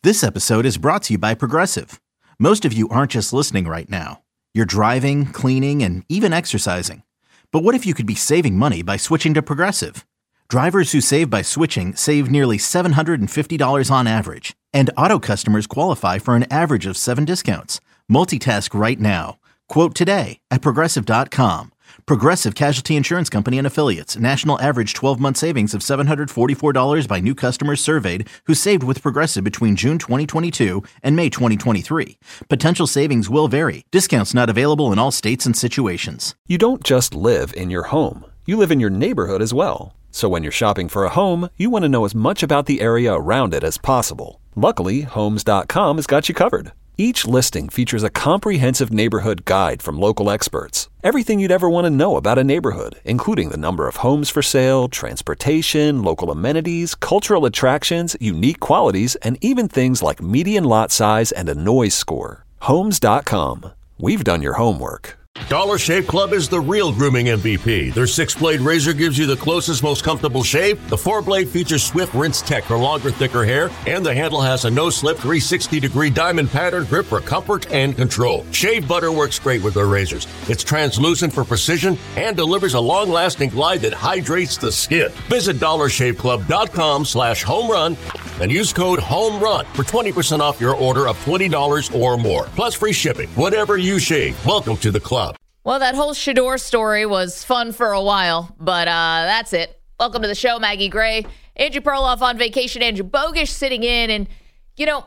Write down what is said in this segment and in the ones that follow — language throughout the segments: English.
This episode is brought to you by Progressive. Most of you aren't just listening right now. You're driving, cleaning, and even exercising. But what if you could be saving money by switching to Progressive? Drivers who save by switching save nearly $750 on average. And auto customers qualify for an average of 7 discounts. Multitask right now. Quote today at Progressive.com. Progressive Casualty Insurance Company and Affiliates. National average 12-month savings of $744 by new customers surveyed who saved with Progressive between June 2022 and May 2023. Potential savings will vary. Discounts not available in all states and situations. You don't just live in your home. You live in your neighborhood as well. So when you're shopping for a home, you want to know as much about the area around it as possible. Luckily, Homes.com has got you covered. Each listing features a comprehensive neighborhood guide from local experts. Everything you'd ever want to know about a neighborhood, including the number of homes for sale, transportation, local amenities, cultural attractions, unique qualities, and even things like median lot size and a noise score. Homes.com. We've done your homework. Dollar Shave Club is the real grooming MVP. Their 6-blade razor gives you the closest, most comfortable shave. The 4-blade features Swift Rinse Tech for longer, thicker hair. And the handle has a no-slip 360-degree diamond pattern grip for comfort and control. Shave butter works great with their razors. It's translucent for precision and delivers a long-lasting glide that hydrates the skin. Visit DollarShaveClub.com/homerun and use code HOMERUN for 20% off your order of $20 or more. Plus free shipping. Whatever you shave, welcome to the club. Well, that whole Shedeur story was fun for a while, but that's it. Welcome to the show, Maggie Gray. Andrew Perloff on vacation, Andrew Bogish sitting in. And, you know,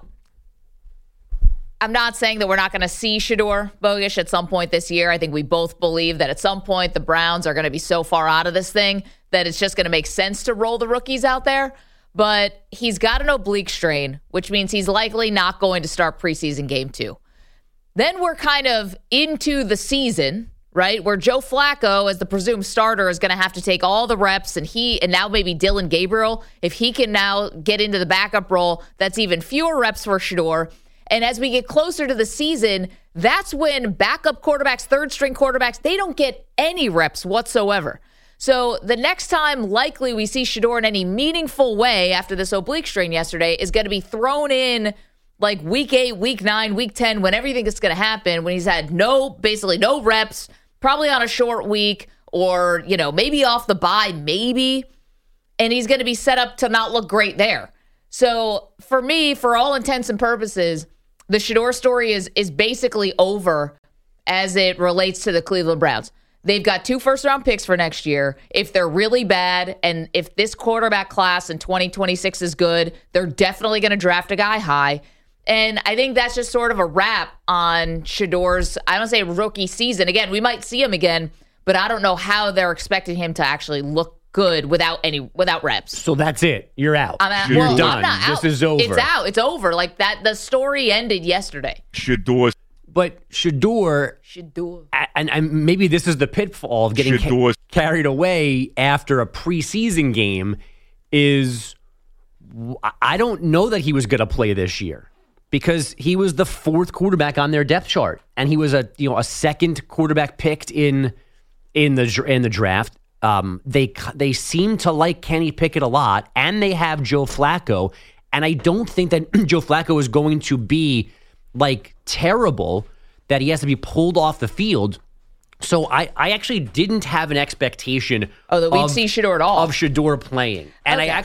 I'm not saying that we're not going to see Shedeur Bogish at some point this year. I think we both believe that at some point the Browns are going to be so far out of this thing that it's just going to make sense to roll the rookies out there. But he's got an oblique strain, which means he's likely not going to start preseason game 2. Then we're kind of into the season, right, where Joe Flacco, as the presumed starter, is going to have to take all the reps, and now maybe Dillon Gabriel, if he can now get into the backup role, that's even fewer reps for Shedeur. And as we get closer to the season, that's when backup quarterbacks, third-string quarterbacks, they don't get any reps whatsoever. So the next time likely we see Shedeur in any meaningful way after this oblique strain yesterday is going to be thrown in like week 8, week 9, week 10, when everything is going to happen, when he's had basically no reps, probably on a short week, or, you know, maybe off the bye, maybe, and he's going to be set up to not look great there. So for me, for all intents and purposes, the Shedeur story is basically over as it relates to the Cleveland Browns. They've got 2 first-round picks for next year. If they're really bad, and if this quarterback class in 2026 is good, they're definitely going to draft a guy high. And I think that's just sort of a wrap on Shedeur's, I don't say rookie season. Again, we might see him again, but I don't know how they're expecting him to actually look good without reps. So that's it. You're out. You're done. I'm not out. This is over. It's out. It's over. Like that. The story ended yesterday. But Shedeur, and maybe this is the pitfall of getting carried away after a preseason game, is I don't know that he was going to play this year. Because he was the 4th quarterback on their depth chart, and he was a second quarterback picked in the draft. They seem to like Kenny Pickett a lot, and they have Joe Flacco, and I don't think that Joe Flacco is going to be like terrible that he has to be pulled off the field. So I actually didn't have an expectation that we'd see Shedeur at all of Shedeur playing, and okay.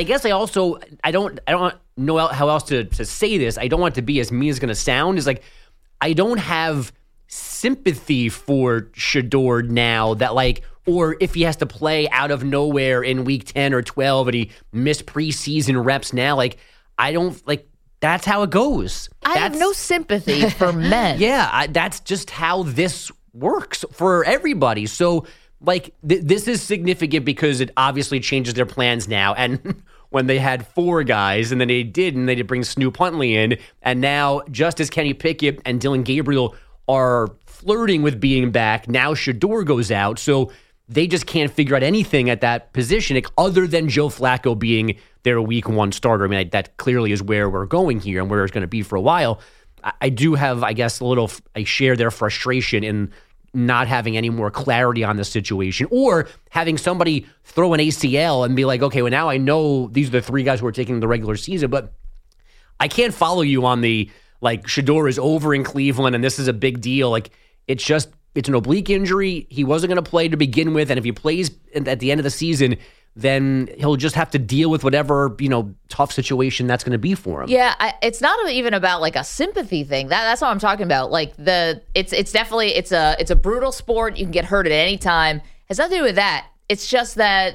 I don't know how else to say this. I don't want it to be as mean as it's going to sound. Is like I don't have sympathy for Shedeur now that or if he has to play out of nowhere in week 10 or 12 and he missed preseason reps now. I don't that's how it goes. I have no sympathy for men. Yeah, that's just how this works for everybody. So this is significant because it obviously changes their plans now. And when they had 4 guys and then they did bring Snoop Huntley in, and now just as Kenny Pickett and Dillon Gabriel are flirting with being back, now Shedeur goes out. So they just can't figure out anything at that position other than Joe Flacco being their week 1 starter. I mean, that clearly is where we're going here and where it's going to be for a while. I do have, I guess, I share their frustration in not having any more clarity on the situation, or having somebody throw an ACL and be like, okay, well, now I know these are the 3 guys who are taking the regular season, but I can't follow you on the, like, Shedeur is over in Cleveland and this is a big deal. Like, it's an oblique injury. He wasn't going to play to begin with. And if he plays at the end of the season, then he'll just have to deal with whatever, tough situation that's going to be for him. Yeah, it's not even about like a sympathy thing. That's what I'm talking about. Like it's definitely it's a brutal sport. You can get hurt at any time. It has nothing to do with that. It's just that,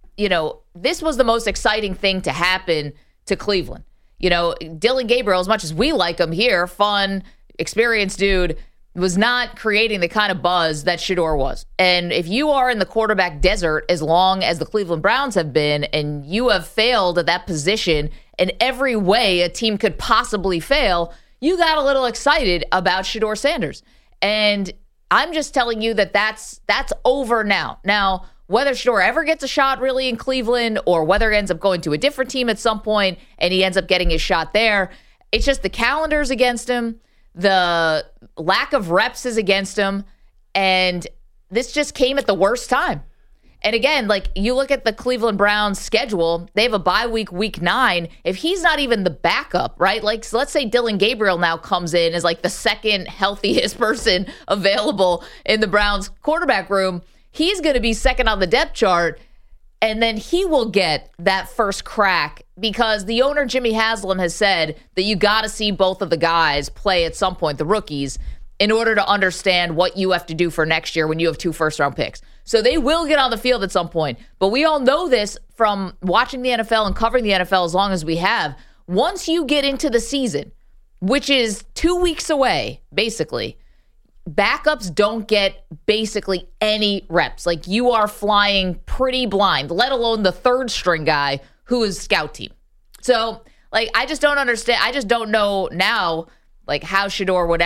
this was the most exciting thing to happen to Cleveland. Dillon Gabriel, as much as we like him here, fun, experienced dude, was not creating the kind of buzz that Shedeur was. And if you are in the quarterback desert as long as the Cleveland Browns have been, and you have failed at that position in every way a team could possibly fail, you got a little excited about Shedeur Sanders. And I'm just telling you that's over now. Now, whether Shedeur ever gets a shot really in Cleveland or whether he ends up going to a different team at some point and he ends up getting his shot there, it's just the calendar's against him. The lack of reps is against him, and this just came at the worst time. And again, like, you look at the Cleveland Browns schedule, they have a bye week 9. If he's not even the backup, right? Like, so let's say Dillon Gabriel now comes in as like the second healthiest person available in the Browns quarterback room. He's going to be second on the depth chart. And then he will get that first crack because the owner, Jimmy Haslam, has said that you got to see both of the guys play at some point, the rookies, in order to understand what you have to do for next year when you have 2 first-round picks. So they will get on the field at some point. But we all know this from watching the NFL and covering the NFL as long as we have. Once you get into the season, which is 2 weeks away, basically, backups don't get basically any reps. Like, you are flying pretty blind, let alone the third string guy who is scout team. So, like, I just don't understand. I just don't know now, like, how Shedeur would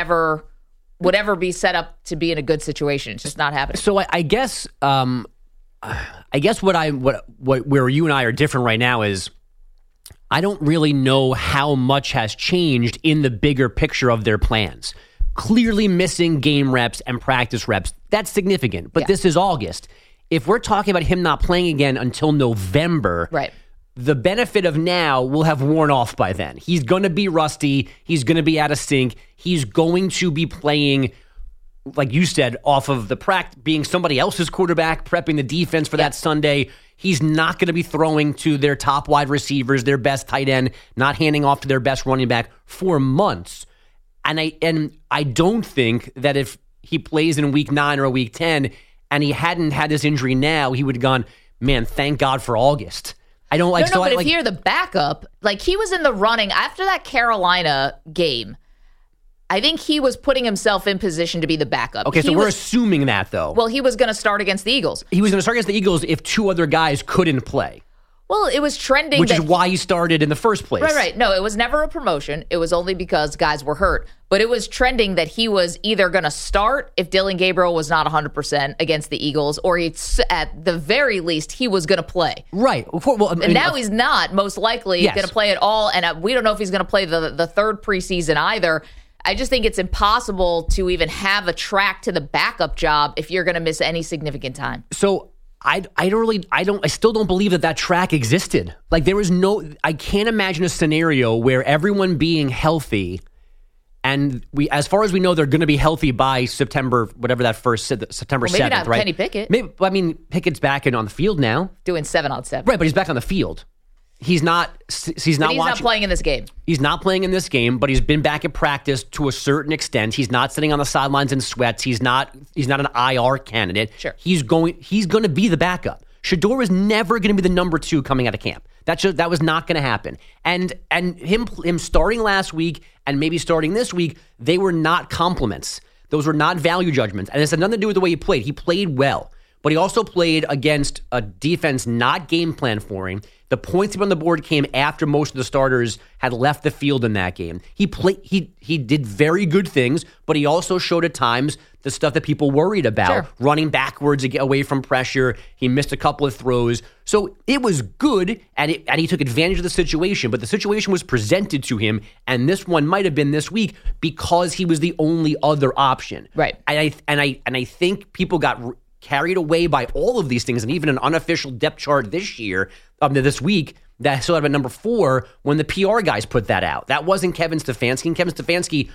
ever be set up to be in a good situation. It's just not happening. So I guess where you and I are different right now is I don't really know how much has changed in the bigger picture of their plans. Clearly missing game reps and practice reps. That's significant. But This is August. If we're talking about him not playing again until November, right, the benefit of now will have worn off by then. He's going to be rusty. He's going to be out of sync. He's going to be playing, like you said, off of the being somebody else's quarterback, prepping the defense for that Sunday. He's not going to be throwing to their top wide receivers, their best tight end, not handing off to their best running back for months. And I don't think that if he plays in week 9 or week 10 and he hadn't had this injury now, he would have gone, man, thank God for August. I don't like. But if you're the backup, like, he was in the running after that Carolina game. I think he was putting himself in position to be the backup. Okay, so we're assuming that, though. Well, he was going to start against the Eagles. He was going to start against the Eagles if 2 other guys couldn't play. Well, it was trending. Which is why he started in the first place. Right. No, it was never a promotion. It was only because guys were hurt. But it was trending that he was either going to start if Dillon Gabriel was not 100% against the Eagles, or at the very least, he was going to play. Right. Well, and now he's not, most likely, going to play at all. And we don't know if he's going to play the third preseason either. I just think it's impossible to even have a track to the backup job if you're going to miss any significant time. So I still don't believe that track existed. Like, I can't imagine a scenario where everyone being healthy, and as far as we know, they're going to be healthy by September, whatever that first September 7th, maybe not right? Kenny Pickett. Maybe, Pickett's back on the field now, doing 7-on-7. Right, but he's back on the field. He's not playing in this game. He's not playing in this game, but he's been back at practice to a certain extent. He's not sitting on the sidelines in sweats. He's not an IR candidate. Sure. He's going to be the backup. Shedeur is never going to be the number 2 coming out of camp. That was not going to happen. And him starting last week and maybe starting this week, they were not compliments. Those were not value judgments. And it's had nothing to do with the way he played. He played well, but he also played against a defense not game plan for him. The points on the board came after most of the starters had left the field in that game. He did very good things, but he also showed at times the stuff that people worried about, running backwards away from pressure. He missed a couple of throws. So it was good, and he took advantage of the situation, but the situation was presented to him, and this one might have been this week because he was the only other option. Right. And I think people got carried away by all of these things, and even an unofficial depth chart this week that still had him at number 4 when the PR guys put that out. That wasn't Kevin Stefanski. And Kevin Stefanski,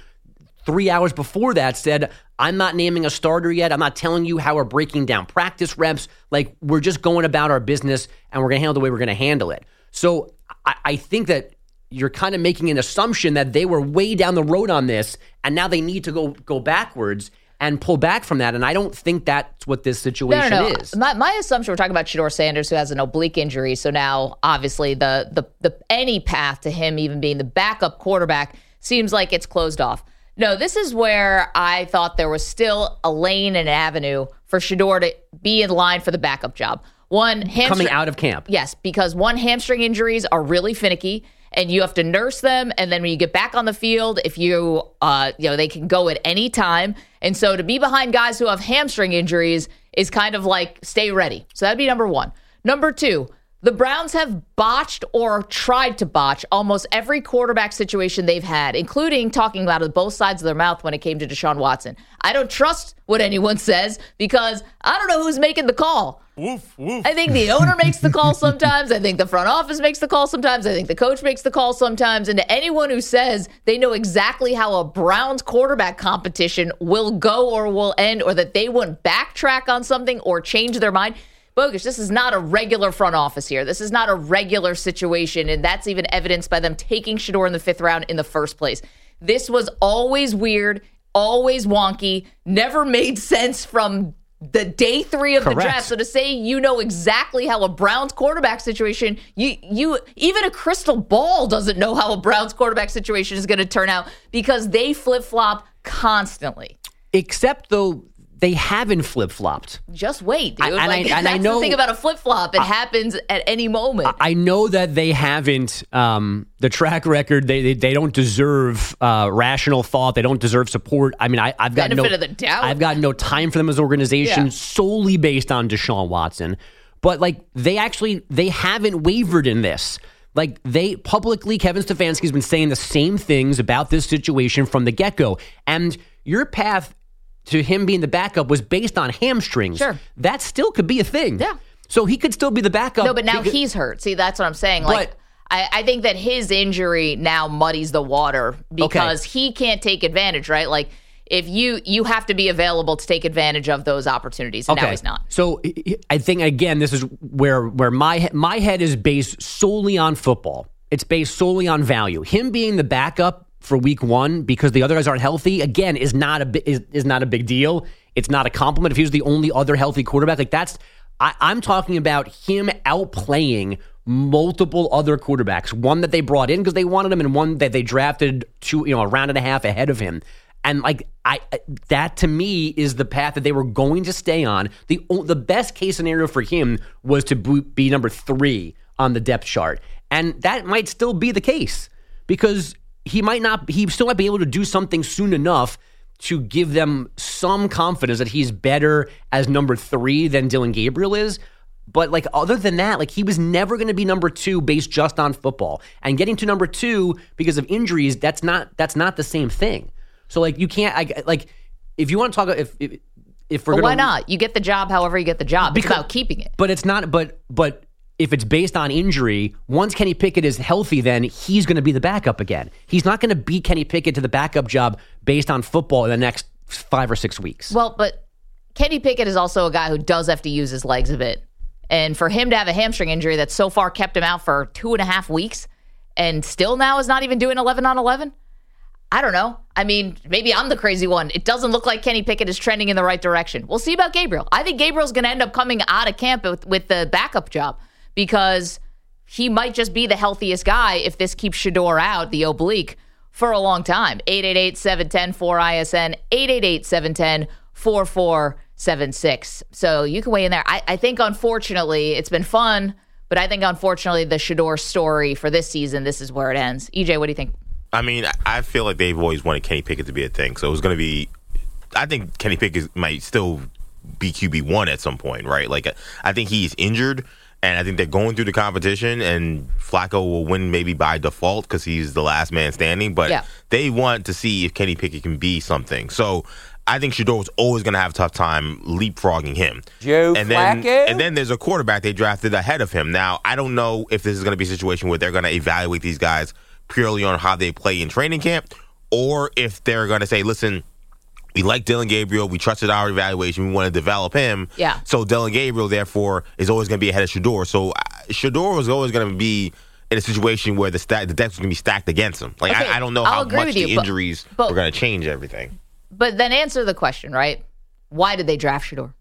3 hours before that, said, I'm not naming a starter yet. I'm not telling you how we're breaking down practice reps. Like, we're just going about our business, and we're going to handle the way we're going to handle it. So I think that you're kind of making an assumption that they were way down the road on this, and now they need to go backwards and pull back from that. And I don't think that's what this situation is. My assumption, we're talking about Shedeur Sanders, who has an oblique injury. So now, obviously, the any path to him even being the backup quarterback seems like it's closed off. No, this is where I thought there was still a lane and avenue for Shedeur to be in line for the backup job. Coming out of camp. Yes, because hamstring injuries are really finicky, and you have to nurse them. And then when you get back on the field, if you they can go at any time. And so to be behind guys who have hamstring injuries is kind of like stay ready. So that'd be number 1. Number 2, the Browns have botched or tried to botch almost every quarterback situation they've had, including talking out of both sides of their mouth when it came to Deshaun Watson. I don't trust what anyone says because I don't know who's making the call. Woof, woof. I think the owner makes the call sometimes. I think the front office makes the call sometimes. I think the coach makes the call sometimes. And to anyone who says they know exactly how a Browns quarterback competition will go or will end, or that they wouldn't backtrack on something or change their mind, bogus. This is not a regular front office here. This is not a regular situation, and that's even evidenced by them taking Shedeur in the 5th round in the first place. This was always weird, always wonky, never made sense from the day 3 of the draft. So to say you know exactly how a Browns quarterback situation, you even a crystal ball doesn't know how a Browns quarterback situation is going to turn out because they flip-flop constantly. Except, though, they haven't flip-flopped. Just wait, dude. I know, the thing about a flip-flop. It happens at any moment. I know that they haven't. The track record, they don't deserve rational thought. They don't deserve support. I mean, I've got benefit of the doubt. I've got no time for them as an organization solely based on Deshaun Watson. But, like, they haven't wavered in this. Like, they publicly, Kevin Stefanski's been saying the same things about this situation from the get-go. And your path to him being the backup was based on hamstrings. Sure. That still could be a thing. Yeah. So he could still be the backup. No, but now he's hurt. See, that's what I'm saying. Like, I think that his injury now muddies the water because he can't take advantage, right? Like, if you have to be available to take advantage of those opportunities, and now he's not. So I think, again, this is where my head is based solely on football. It's based solely on value. Him being the backup for week 1 because the other guys aren't healthy, again, is not a big deal. It's not a compliment if he was the only other healthy quarterback. Like, I'm talking about him outplaying multiple other quarterbacks. One that they brought in because they wanted him, and one that they drafted a round and a half ahead of him. And that to me is the path that they were going to stay on. The best case scenario for him was to be number 3 on the depth chart, and that might still be the case because he still might be able to do something soon enough to give them some confidence that he's better as number 3 than Dillon Gabriel is. But, like, other than that, like, he was never going to be number 2 based just on football. And getting to number 2 because of injuries, that's not the same thing. So, like, you can't, if you want to talk, if we're going to... Why not? You get the job however you get the job. It's about keeping it. But it's not, but if it's based on injury, once Kenny Pickett is healthy, then he's going to be the backup again. He's not going to beat Kenny Pickett to the backup job based on football in the next 5 or 6 weeks. Well, but Kenny Pickett is also a guy who does have to use his legs a bit. And for him to have a hamstring injury that so far kept him out for 2.5 weeks and still now is not even doing 11 on 11, I don't know. I mean, maybe I'm the crazy one. It doesn't look like Kenny Pickett is trending in the right direction. We'll see about Gabriel. I think Gabriel's going to end up coming out of camp with the backup job because he might just be the healthiest guy if this keeps Shedeur out, the oblique, for a long time. 888-710-4ISN, 888-710-4476. So you can weigh in there. I think, unfortunately, it's been fun, but I think, unfortunately, the Shedeur story for this season, this is where it ends. EJ, what do you think? I mean, I feel like they've always wanted Kenny Pickett to be a thing. So it was going to be, I think Kenny Pickett might still be QB1 at some point, right? Like, I think he's injured, and I think they're going through the competition, and Flacco will win maybe by default because he's the last man standing. But they want to see if Kenny Pickett can be something. So I think Shedeur was always going to have a tough time leapfrogging him. Joe Flacco? And then there's a quarterback they drafted ahead of him. Now, I don't know if this is going to be a situation where they're going to evaluate these guys purely on how they play in training camp, or if they're going to say, listen, we like Dillon Gabriel. We trusted our evaluation. We want to develop him. Yeah. So Dillon Gabriel, therefore, is always going to be ahead of Shedeur. So Shedeur was always going to be in a situation where the deck was going to be stacked against him. Like, okay, I don't know how much the injuries were going to change everything. But then answer the question, right? Why did they draft Shedeur?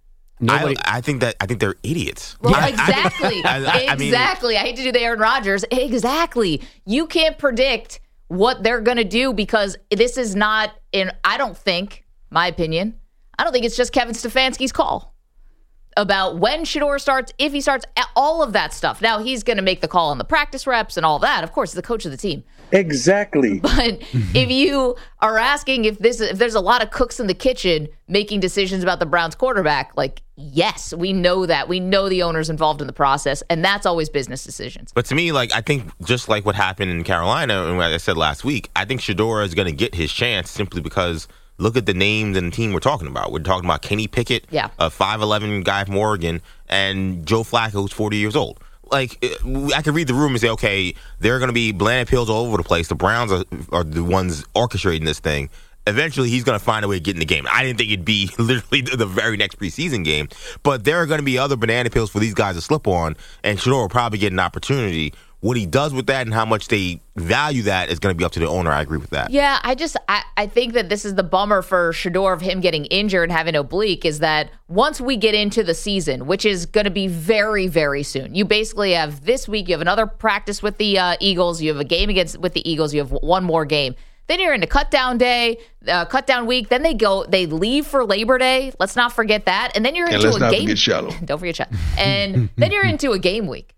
I think they're idiots. Well, exactly. Exactly. I hate to do the Aaron Rodgers. Exactly. You can't predict what they're going to do because this is not I don't think, my opinion, I don't think it's just Kevin Stefanski's call about when Shedeur starts, if he starts, all of that stuff. Now, he's going to make the call on the practice reps and all that. Of course, he's the coach of the team. Exactly. But if you are asking if there's a lot of cooks in the kitchen making decisions about the Browns quarterback, like, yes, we know that. We know the owner's involved in the process, and that's always business decisions. But to me, like, I think just like what happened in Carolina, and what I said last week, I think Shedeur is going to get his chance simply because look at the names and the team we're talking about. We're talking about Kenny Pickett, a 5'11" guy from Oregon, and Joe Flacco, who's 40 years old. Like, I could read the room and say, okay, there are going to be banana peels all over the place. The Browns are the ones orchestrating this thing. Eventually, he's going to find a way to get in the game. I didn't think it'd be literally the very next preseason game, but there are going to be other banana peels for these guys to slip on, and Shedeur will probably get an opportunity. What he does with that and how much they value that is going to be up to the owner. I agree with that. Yeah, I think that this is the bummer for Shedeur of him getting injured and having oblique is that once we get into the season, which is going to be very, very soon, you basically have this week, you have another practice with the Eagles, you have a game with the Eagles, you have one more game. Then you're into cutdown day, cutdown week. Then they leave for Labor Day. Let's not forget that. And then you're into a game. Don't forget Shallow. And then you're into a game week.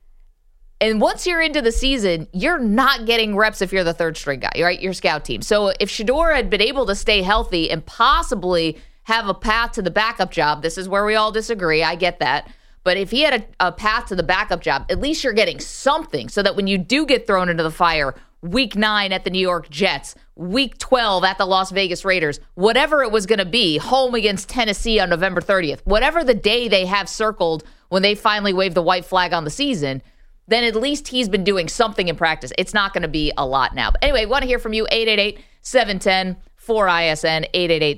And once you're into the season, you're not getting reps if you're the third string guy, right? Your scout team. So if Shedeur had been able to stay healthy and possibly have a path to the backup job, this is where we all disagree. I get that. But if he had a path to the backup job, at least you're getting something so that when you do get thrown into the fire, week 9 at the New York Jets, week 12 at the Las Vegas Raiders, whatever it was going to be, home against Tennessee on November 30th, whatever the day they have circled when they finally wave the white flag on the season, then at least he's been doing something in practice. It's not going to be a lot now. But anyway, want to hear from you. 888-710-4ISN,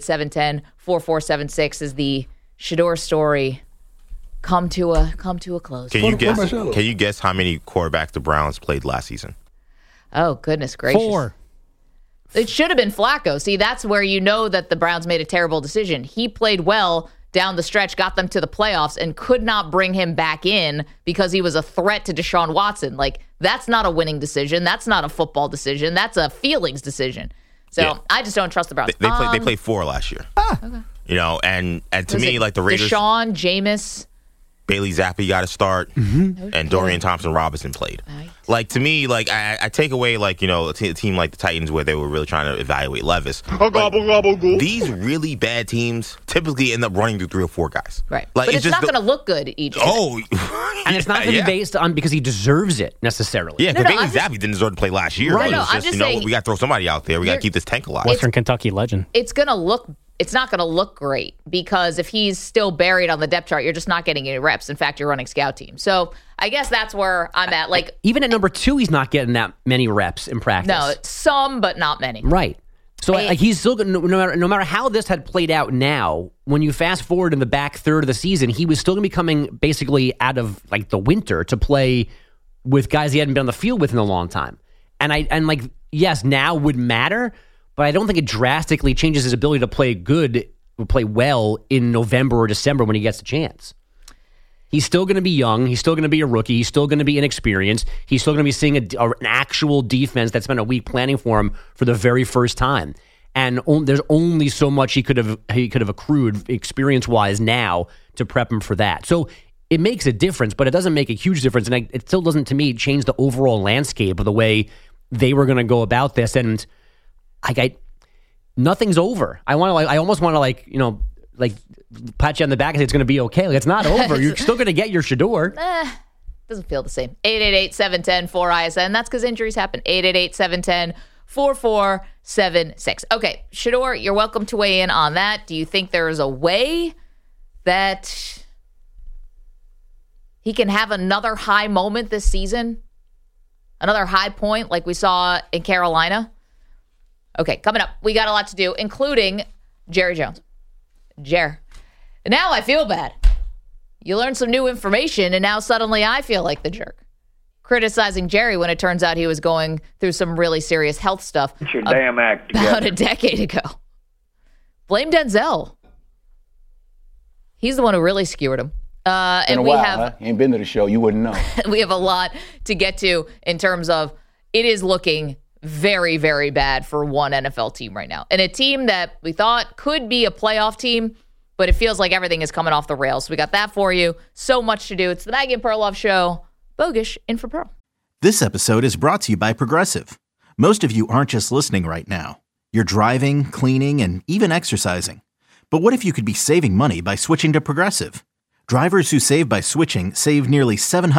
888-710-4476 is the Shedeur story come to a close. Can you guess how many quarterbacks the Browns played last season? Oh, goodness gracious. 4. It should have been Flacco. See, that's where you know that the Browns made a terrible decision. He played well down the stretch, got them to the playoffs, and could not bring him back in because he was a threat to Deshaun Watson. Like, that's not a winning decision. That's not a football decision. That's a feelings decision. So I just don't trust the Browns. They played 4 last year. Okay. You know, and to me, like the Raiders, Deshaun, Jameis, Bailey Zappi got to start, and Dorian Thompson-Robinson played. Right. Like, to me, like I take away, like, you know, a team like the Titans where they were really trying to evaluate Levis. These really bad teams typically end up running through 3 or 4 guys. Right. Like, but it's not going to look good each year. Oh. And it's not going to be based on because he deserves it necessarily. Yeah, because Bailey Zappi didn't deserve to play last year. Right. It's just, saying, we got to throw somebody out there. We got to keep this tank alive. Western Kentucky legend. It's not going to look great because if he's still buried on the depth chart, you're just not getting any reps. In fact, you're running scout team. So I guess that's where I'm at. Like, even at number 2, he's not getting that many reps in practice. No, some, but not many. Right. So like he's still no matter how this had played out now, when you fast forward in the back third of the season, he was still going to be coming basically out of like the winter to play with guys he hadn't been on the field with in a long time. And like, yes, now would matter, but I don't think it drastically changes his ability to play well in November or December when he gets a chance. He's still going to be young. He's still going to be a rookie. He's still going to be inexperienced. He's still going to be seeing an actual defense that's been a week planning for him for the very first time. And there's only so much he could have accrued experience-wise now to prep him for that. So it makes a difference, but it doesn't make a huge difference. And it still doesn't, to me, change the overall landscape of the way they were going to go about this. And nothing's over. I almost want to pat you on the back and say it's going to be okay. Like, it's not over. You're still going to get your Shedeur. Doesn't feel the same. 888-710-4ISN. That's because injuries happen. 888-710-4 888-203-4476. Okay, Shedeur, you're welcome to weigh in on that. Do you think there is a way that he can have another high moment this season? Another high point like we saw in Carolina? Okay, coming up, we got a lot to do, including Jerry Jones. Now I feel bad. You learn some new information, and now suddenly I feel like the jerk. Criticizing Jerry when it turns out he was going through some really serious health stuff. Get your damn act together. About a decade ago. Blame Denzel. He's the one who really skewered him. And we have You ain't been to the show, you wouldn't know. We have a lot to get to in terms of it is looking very, very bad for one NFL team right now. And a team that we thought could be a playoff team, but it feels like everything is coming off the rails. So we got that for you. So much to do. It's the Maggie and Perloff Show. Bogish in for Pearl. This episode is brought to you by Progressive. Most of you aren't just listening right now. You're driving, cleaning, and even exercising. But what if you could be saving money by switching to Progressive? Drivers who save by switching save nearly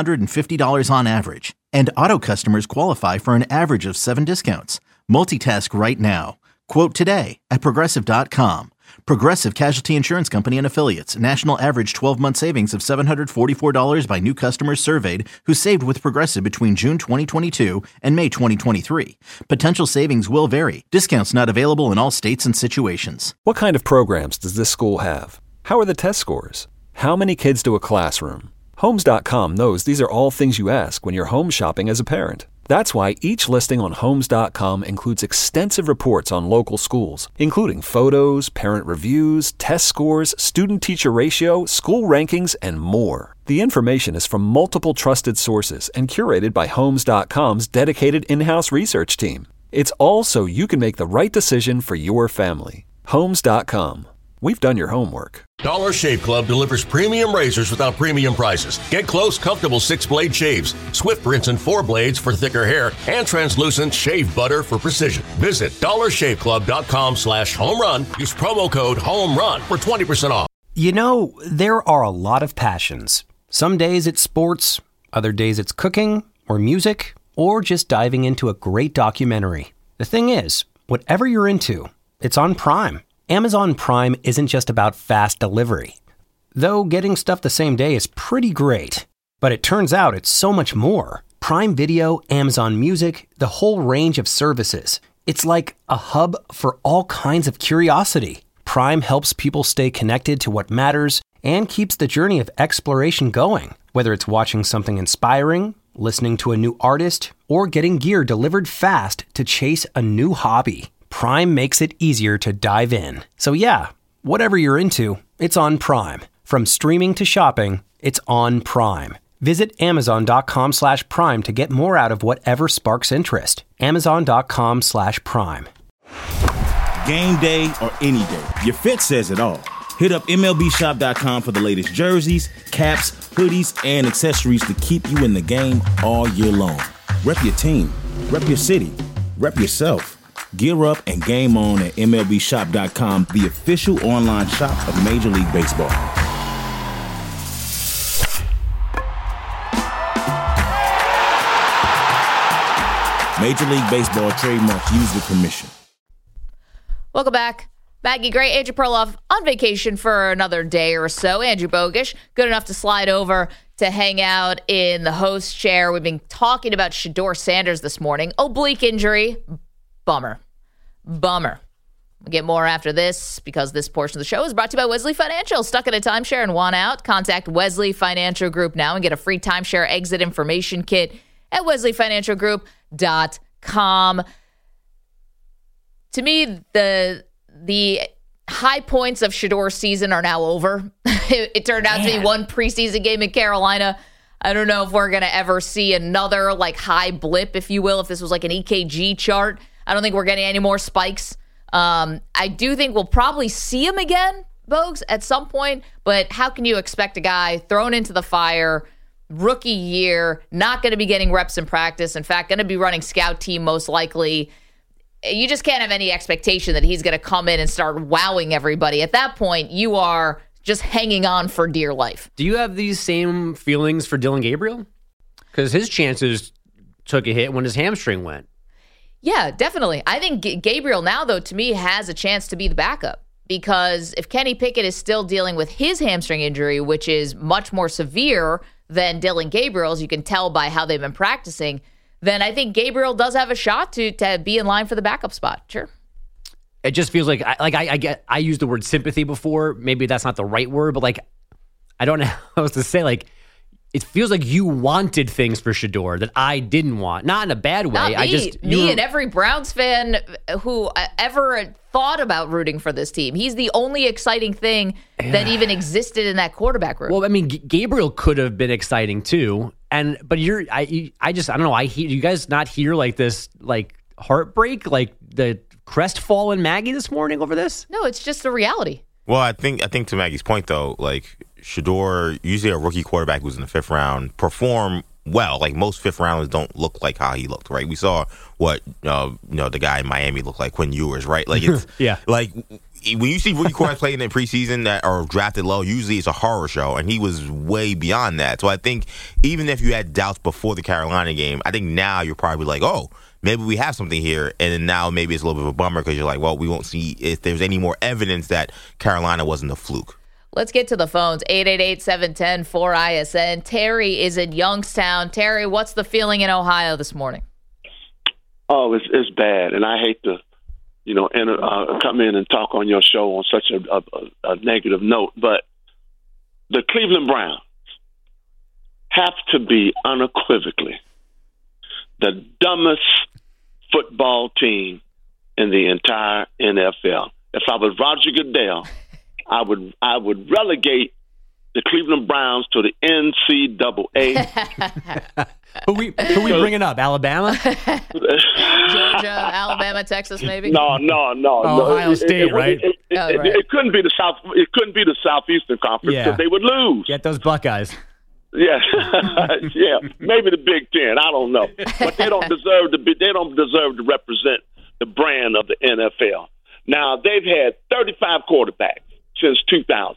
$750 on average. And auto customers qualify for an average of 7 discounts. Multitask right now. Quote today at Progressive.com. Progressive Casualty Insurance Company and Affiliates. National average 12-month savings of $744 by new customers surveyed who saved with Progressive between June 2022 and May 2023. Potential savings will vary. Discounts not available in all states and situations. What kind of programs does this school have? How are the test scores? How many kids do a classroom? Homes.com knows these are all things you ask when you're home shopping as a parent. That's why each listing on Homes.com includes extensive reports on local schools, including photos, parent reviews, test scores, student-teacher ratio, school rankings, and more. The information is from multiple trusted sources and curated by Homes.com's dedicated in-house research team. It's all so you can make the right decision for your family. Homes.com. We've done your homework. Dollar Shave Club delivers premium razors without premium prices. Get close, comfortable 6-blade shaves, Swift rinse and 4 blades for thicker hair, and translucent shave butter for precision. Visit dollarshaveclub.com/home-run. Use promo code HOME-RUN for 20% off. You know, there are a lot of passions. Some days it's sports, other days it's cooking, or music, or just diving into a great documentary. The thing is, whatever you're into, it's on Prime. Amazon Prime isn't just about fast delivery. Though getting stuff the same day is pretty great. But it turns out it's so much more. Prime Video, Amazon Music, the whole range of services. It's like a hub for all kinds of curiosity. Prime helps people stay connected to what matters and keeps the journey of exploration going. Whether it's watching something inspiring, listening to a new artist, or getting gear delivered fast to chase a new hobby. Prime makes it easier to dive in. So yeah, whatever you're into, it's on Prime. From streaming to shopping, it's on Prime. Visit Amazon.com/Prime to get more out of whatever sparks interest. Amazon.com/Prime. Game day or any day, your fit says it all. Hit up MLBshop.com for the latest jerseys, caps, hoodies, and accessories to keep you in the game all year long. Rep your team, rep your city, rep yourself. Gear up and game on at MLBshop.com, the official online shop of Major League Baseball. Major League Baseball trademarks used with permission. Welcome back. Maggie Gray, Andrew Perloff on vacation for another day or so. Andrew Bogish, good enough to slide over to hang out in the host chair. We've been talking about Shedeur Sanders this morning. Oblique injury. Bummer. We'll get more after this because this portion of the show is brought to you by Wesley Financial. Stuck in a timeshare and want out? Contact Wesley Financial Group now and get a free timeshare exit information kit at wesleyfinancialgroup.com. To me, the high points of Shedeur's season are now over. It turned out to be one preseason game in Carolina. I don't know if we're going to ever see another high blip, if you will, if this was like an EKG chart. I don't think we're getting any more spikes. I do think we'll probably see him again, Bogues, at some point. But how can you expect a guy thrown into the fire, rookie year, not going to be getting reps in practice, in fact, going to be running scout team most likely? You just can't have any expectation that he's going to come in and start wowing everybody. At that point, you are just hanging on for dear life. Do you have these same feelings for Dillon Gabriel? Because his chances took a hit when his hamstring went. Yeah, definitely. I think Gabriel now, though, to me, has a chance to be the backup. Because if Kenny Pickett is still dealing with his hamstring injury, which is much more severe than Dillon Gabriel's, you can tell by how they've been practicing, then I think Gabriel does have a shot to be in line for the backup spot. Sure. It just feels like I used the word sympathy before. Maybe that's not the right word, but like I don't know how else to say. Like it feels like you wanted things for Shedeur that I didn't want. Not in a bad way. Not me. And every Browns fan who ever thought about rooting for this team. He's the only exciting thing that even existed in that quarterback room. Well, I mean, Gabriel could have been exciting too. But I don't know. You guys not hear like this like heartbreak, like the crestfallen Maggie this morning over this? No, it's just a reality. Well, I think to Maggie's point though, like Shedeur, usually a rookie quarterback who's in the 5th round, perform well. Like most 5th rounders don't look like how he looked, right? We saw what the guy in Miami looked like, Quinn Ewers, right? Like it's yeah. Like when you see rookie quarterbacks playing in preseason that are drafted low, usually it's a horror show, and he was way beyond that. So I think even if you had doubts before the Carolina game, I think now you're probably like, oh, maybe we have something here, and then now maybe it's a little bit of a bummer because you're like, well, we won't see if there's any more evidence that Carolina wasn't a fluke. Let's get to the phones. 888-710-4ISN. Terry is in Youngstown. Terry, what's the feeling in Ohio this morning? Oh, it's bad, and I hate to, come in and talk on your show on such a negative note, but the Cleveland Browns have to be unequivocally the dumbest football team in the entire NFL. If I was Roger Goodell, I would relegate the Cleveland Browns to the NCAA. Who we bringing up? Alabama? Georgia, Alabama, Texas, maybe? No. Ohio State, right? It couldn't be the South. It couldn't be the Southeastern Conference because they would lose. Get those Buckeyes. Yeah, yeah, maybe the Big Ten. I don't know, but they don't deserve to be. They don't deserve to represent the brand of the NFL. Now they've had 35 quarterbacks since 2000.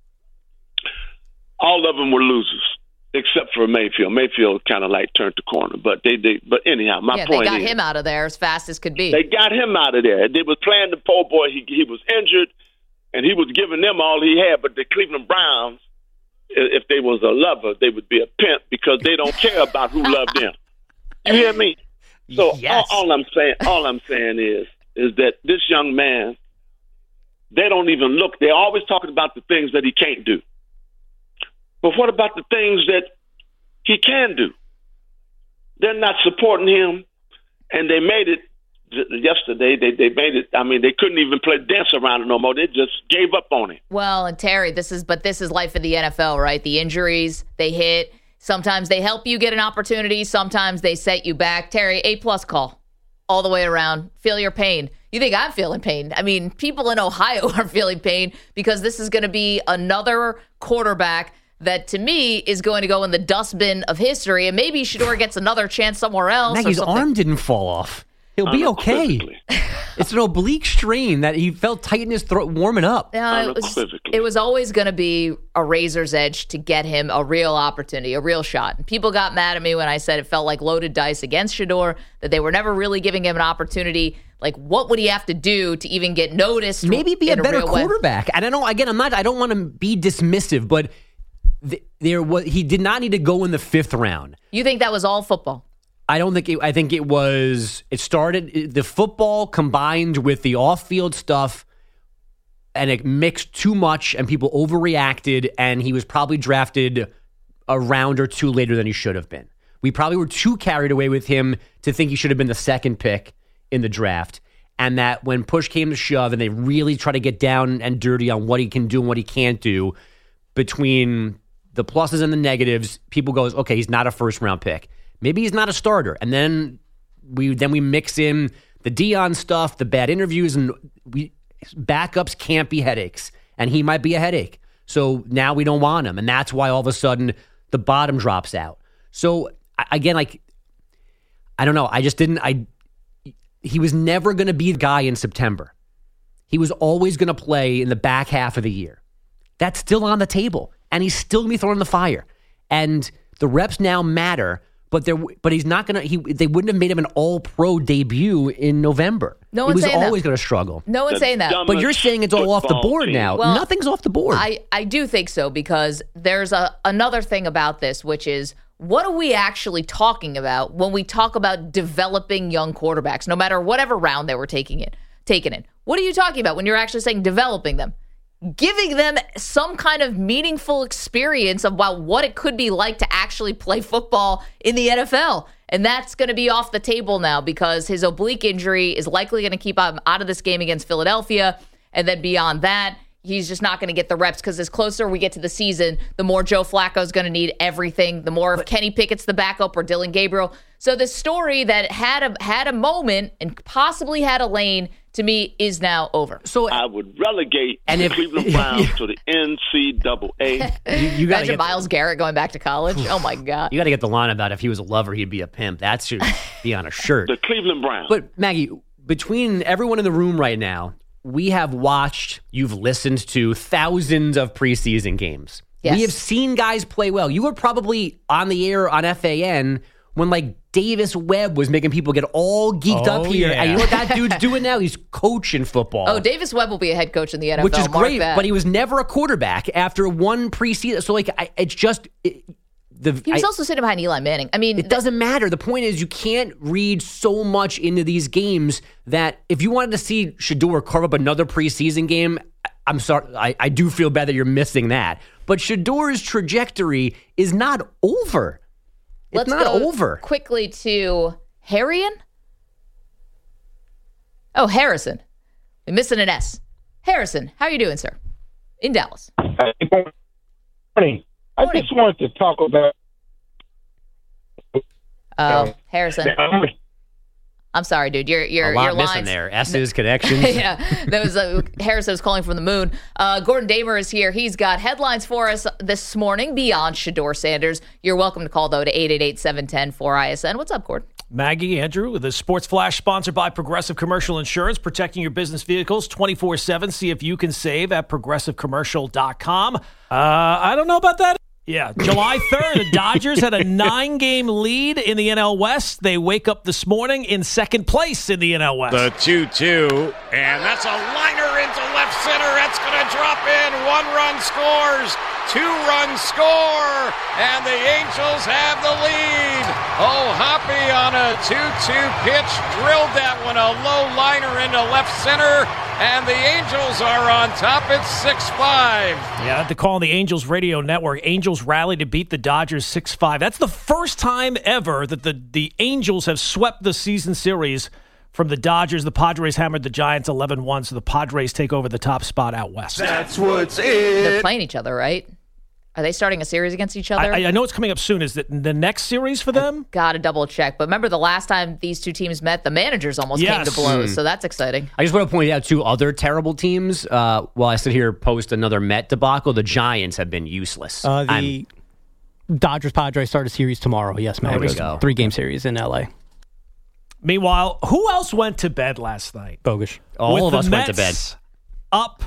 All of them were losers, except for Mayfield. Mayfield kind of like turned the corner, but But anyhow, my point is, they got him out of there as fast as could be. They got him out of there. They was playing the poor boy. He was injured, and he was giving them all he had. But the Cleveland Browns, if they was a lover, they would be a pimp because they don't care about who loved them. You hear me? So yes. all I'm saying is that this young man, they don't even look. They're always talking about the things that he can't do. But what about the things that he can do? They're not supporting him, and they made it yesterday. They made it. I mean, they couldn't even dance around it no more. They just gave up on it. Well, and Terry, this is life in the NFL, right? The injuries, they hit. Sometimes they help you get an opportunity. Sometimes they set you back. Terry, A+ call all the way around. Feel your pain. You think I'm feeling pain? I mean, people in Ohio are feeling pain because this is going to be another quarterback that, to me, is going to go in the dustbin of history. And maybe Shedeur gets another chance somewhere else. Maggie's arm didn't fall off. He'll be okay. It's an oblique strain that he felt tight in his throat warming up. It was always going to be a razor's edge to get him a real opportunity, a real shot. And people got mad at me when I said it felt like loaded dice against Shedeur, that they were never really giving him an opportunity. Like, what would he have to do to even get noticed? Maybe be a better quarterback. And I don't want to be dismissive, but he did not need to go in the 5th round. You think that was all football? I don't think I think it was. It started the football combined with the off-field stuff, and it mixed too much, and people overreacted. And he was probably drafted a round or two later than he should have been. We probably were too carried away with him to think he should have been the 2nd pick in the draft. And that when push came to shove, and they really try to get down and dirty on what he can do and what he can't do, between the pluses and the negatives, people goes, okay, he's not a 1st-round pick. Maybe he's not a starter. And then we mix in the Deion stuff, the bad interviews, and backups can't be headaches. And he might be a headache. So now we don't want him. And that's why all of a sudden the bottom drops out. So again, like, I don't know. He was never going to be the guy in September. He was always going to play in the back half of the year. That's still on the table. And he's still going to be thrown in the fire. And the reps now matter. But he's not going to. They wouldn't have made him an All-Pro debut in November. No one's saying that. He was always going to struggle. No one's saying that. But you're saying it's all off the board now. Well, nothing's off the board. I do think so, because there's another thing about this, which is, what are we actually talking about when we talk about developing young quarterbacks, no matter whatever round they were taken in? What are you talking about when you're actually saying developing them? Giving them some kind of meaningful experience about what it could be like to actually play football in the NFL. And that's going to be off the table now, because his oblique injury is likely going to keep him out of this game against Philadelphia. And then beyond that, he's just not going to get the reps, because as closer we get to the season, the more Joe Flacco is going to need everything, the more if Kenny Pickett's the backup or Dylan Gabriel. So the story that had a moment and possibly had a lane, to me, is now over. So I would relegate the Cleveland Browns to the NCAA. You Imagine Myles Garrett going back to college. Oh, my God. You got to get the line about if he was a lover, he'd be a pimp. That should be on a shirt. The Cleveland Browns. But, Maggie, between everyone in the room right now, we have watched, you've listened to thousands of preseason games. Yes. We have seen guys play well. You were probably on the air on FAN when, Davis Webb was making people get all geeked up here. Yeah. And you know what that dude's doing now? He's coaching football. Oh, Davis Webb will be a head coach in the NFL. Which is Mark great, that. but he was never a quarterback after one preseason. So, it's just... He was also sitting behind Eli Manning. I mean, it doesn't matter. The point is, you can't read so much into these games that if you wanted to see Shedeur carve up another preseason game, I'm sorry, I do feel bad that you're missing that. But Shedeur's trajectory is not over. It's Let's not go over. Quickly to Harrison. Oh, Harrison. We're missing an S. Harrison, how are you doing, sir? In Dallas. Good morning. I just wanted to talk about. Harrison. I'm sorry, dude. Your a lot your missing lines there. S's, connections. Yeah, that was Harrison was calling from the moon. Gordon Damer is here. He's got headlines for us this morning beyond Shedeur Sanders. You're welcome to call though to 888-710-4ISN. What's up, Gordon? Maggie, Andrew, with the Sports Flash sponsored by Progressive Commercial Insurance, protecting your business vehicles 24/7. See if you can save at progressivecommercial.com. I don't know about that. Yeah, July 3rd, the Dodgers had a 9-game lead in the NL West. They wake up this morning in second place in the NL West. The 2-2, and that's a liner into left center. That's going to drop in. 1 run scores, 2 runs score, and the Angels have the lead. Oh, Hoppy on a 2-2 pitch drilled that one, a low liner into left center. And the Angels are on top. It's 6-5. Yeah, I have to call on the Angels radio network. Angels rally to beat the Dodgers 6-5. That's the first time ever that the Angels have swept the season series from the Dodgers. The Padres hammered the Giants 11-1, so the Padres take over the top spot out west. That's what's it. They're playing each other, right? Are they starting a series against each other? I know it's coming up soon. Is it the next series for them? Got to double check. But remember the last time these two teams met, the managers almost came to blows. So that's exciting. I just want to point out 2 other terrible teams. While I sit here post another Met debacle, the Giants have been useless. The Dodgers-Padres start a series tomorrow. Yes, man. There we go. 3-game series in L.A. Meanwhile, who else went to bed last night? Bogus. All of us went to bed. Up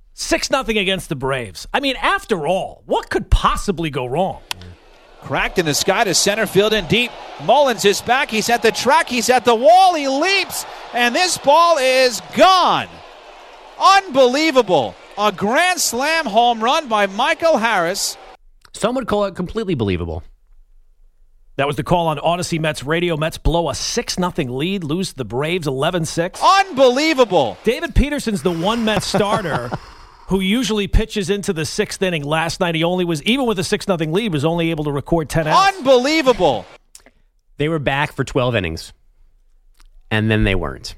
6-0 against the Braves. I mean, after all, what could possibly go wrong? Cracked in the sky to center field and deep. Mullins is back. He's at the track. He's at the wall. He leaps. And this ball is gone. Unbelievable. A grand slam home run by Michael Harris. Some would call it completely believable. That was the call on Odyssey Mets radio. Mets blow a 6-0 lead, lose to the Braves 11-6. Unbelievable. David Peterson's the one Mets starter who usually pitches into the 6th inning. Last night, he only was, even with a 6-0 lead, was only able to record 10 outs. Unbelievable. They were back for 12 innings, and then they weren't.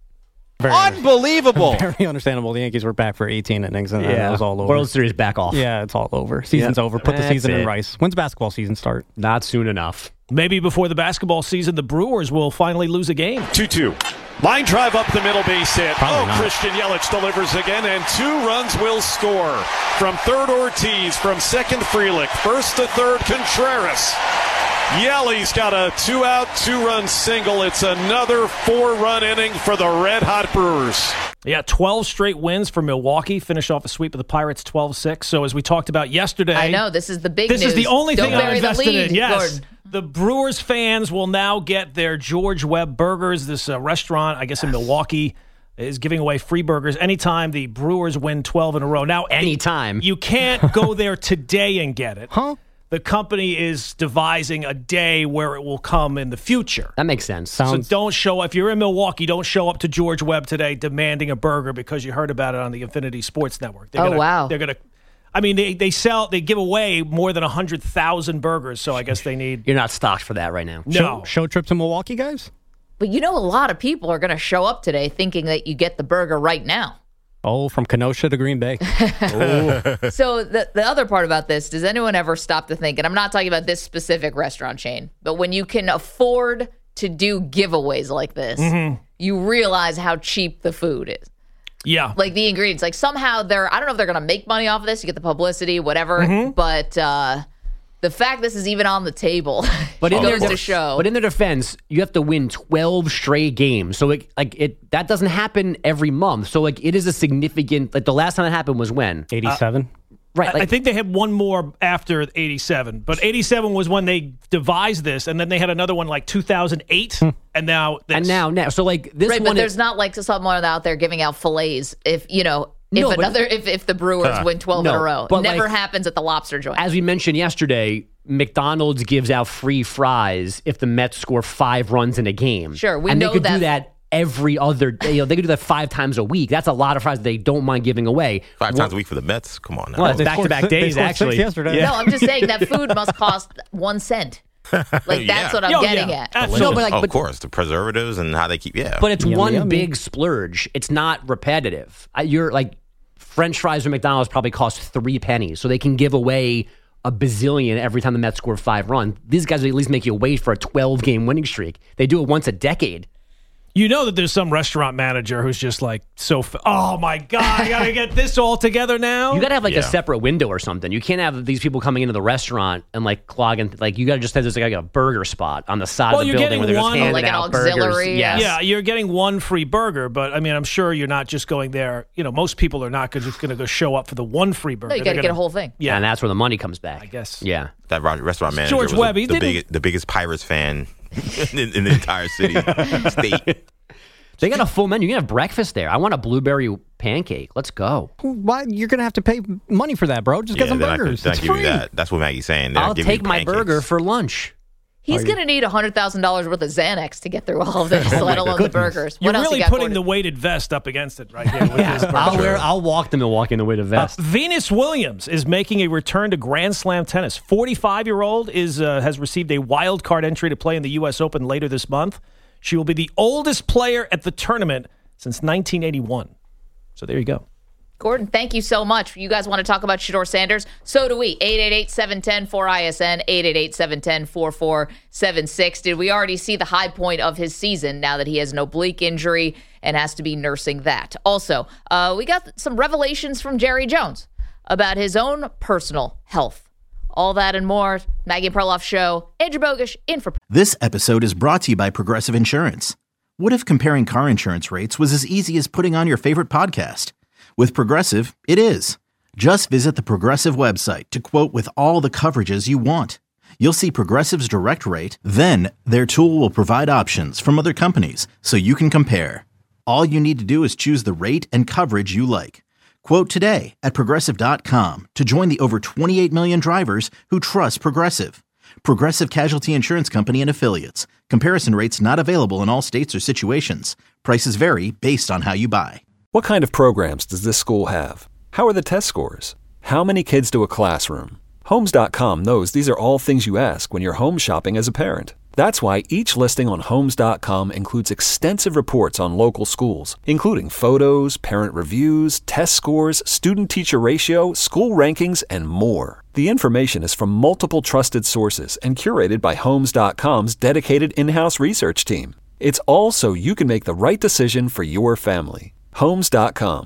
Unbelievable. Very understandable. The Yankees were back for 18 innings, and then it was all over. World Series back off. Yeah, it's all over. Season's over. Put the season in rice. When's basketball season start? Not soon enough. Maybe before the basketball season, the Brewers will finally lose a game. 2-2. Line drive up the middle, base hit. Probably not. Christian Yelich delivers again, and 2 runs will score. From third, Ortiz. From second, Frelick. First to third, Contreras. Yelly's got a 2-out, 2-run single. It's another 4-run inning for the Red Hot Brewers. Yeah, 12 straight wins for Milwaukee. Finish off a sweep of the Pirates 12-6. So as we talked about yesterday. I know, this is the big news. This is the only Don't thing I'm bury the invested lead, in. Yes. Gordon. The Brewers fans will now get their George Webb burgers. This restaurant, I guess in Milwaukee, is giving away free burgers anytime the Brewers win 12 in a row. Now, anytime. You can't go there today and get it. Huh? The company is devising a day where it will come in the future. That makes sense. So don't show up. If you're in Milwaukee, don't show up to George Webb today demanding a burger because you heard about it on the Infinity Sports Network. Wow. They're going to, I mean, they give away more than 100,000 burgers, so I guess they need. You're not stocked for that right now. No. Show trip to Milwaukee, guys? But a lot of people are going to show up today thinking that you get the burger right now. Oh, from Kenosha to Green Bay. So the other part about this, does anyone ever stop to think, and I'm not talking about this specific restaurant chain, but when you can afford to do giveaways like this, you realize how cheap the food is. Yeah. Like the ingredients. Like somehow I don't know if they're going to make money off of this, you get the publicity, whatever, but the fact this is even on the table goes to show. But in their defense, you have to win 12 straight games. So that doesn't happen every month. So it is a significant. Like the last time it happened was when 87. Right. I think they had one more after 87, but 87 was when they devised this, and then they had another one like 2008, and now this. And now. So this right, one. But there's not like someone out there giving out fillets if the Brewers win 12 in a row. It never happens at the lobster joint. As we mentioned yesterday, McDonald's gives out free fries if the Mets score 5 runs in a game. Sure, we and know they could that. do that every other day. They could do that 5 times a week. That's a lot of fries they don't mind giving away. 5 times a week for the Mets? Come on now. Well, back-to-back days, actually. Yesterday. Yeah. No, I'm just saying that food must cost 1 cent. Like, that's what I'm getting at. No, of course, the preservatives and how they keep, But it's one big splurge. It's not repetitive. You're like, French fries from McDonald's probably cost 3 pennies, so they can give away a bazillion every time the Mets score 5 runs. These guys will at least make you wait for a 12-game winning streak. They do it once a decade. You know that there's some restaurant manager who's just like, oh my God, I got to get this all together now. You got to have a separate window or something. You can't have these people coming into the restaurant and clogging. You got to just have this like a burger spot on the side of the building where they're just handing out burgers. Yes. Yeah, you're getting one free burger, but I mean, I'm sure you're not just going there. Most people are not just going to go show up for the one free burger. No, you got to get a whole thing. Yeah, and that's where the money comes back. I guess. Yeah. That restaurant manager George was Webb, the biggest Pirates fan in the entire state. They got a full menu. You can have breakfast there. I want a blueberry pancake. Let's go. Why? You're going to have to pay money for that, bro. Just get some burgers. It's free. That's what Maggie's saying. I'll take my burger for lunch. He's going to need $100,000 worth of Xanax to get through all of this, let alone the burgers. You're really putting the weighted vest up against it right here. With this I'll walk to Milwaukee in the weighted vest. Venus Williams is making a return to Grand Slam tennis. 45-year-old has received a wild card entry to play in the U.S. Open later this month. She will be the oldest player at the tournament since 1981. So there you go. Gordon, thank you so much. You guys want to talk about Shedeur Sanders? So do we. 888-710-4ISN, 888-710-4476. Did we already see the high point of his season now that he has an oblique injury and has to be nursing that? Also, we got some revelations from Jerry Jones about his own personal health. All that and more. Maggie Perloff Show. Andrew Bogish in for... This episode is brought to you by Progressive Insurance. What if comparing car insurance rates was as easy as putting on your favorite podcast? With Progressive, it is. Just visit the Progressive website to quote with all the coverages you want. You'll see Progressive's direct rate, then their tool will provide options from other companies so you can compare. All you need to do is choose the rate and coverage you like. Quote today at Progressive.com to join the over 28 million drivers who trust Progressive. Progressive Casualty Insurance Company and Affiliates. Comparison rates not available in all states or situations. Prices vary based on how you buy. What kind of programs does this school have? How are the test scores? How many kids do a classroom? Homes.com knows these are all things you ask when you're home shopping as a parent. That's why each listing on Homes.com includes extensive reports on local schools, including photos, parent reviews, test scores, student-teacher ratio, school rankings, and more. The information is from multiple trusted sources and curated by Homes.com's dedicated in-house research team. It's all so you can make the right decision for your family. Homes.com.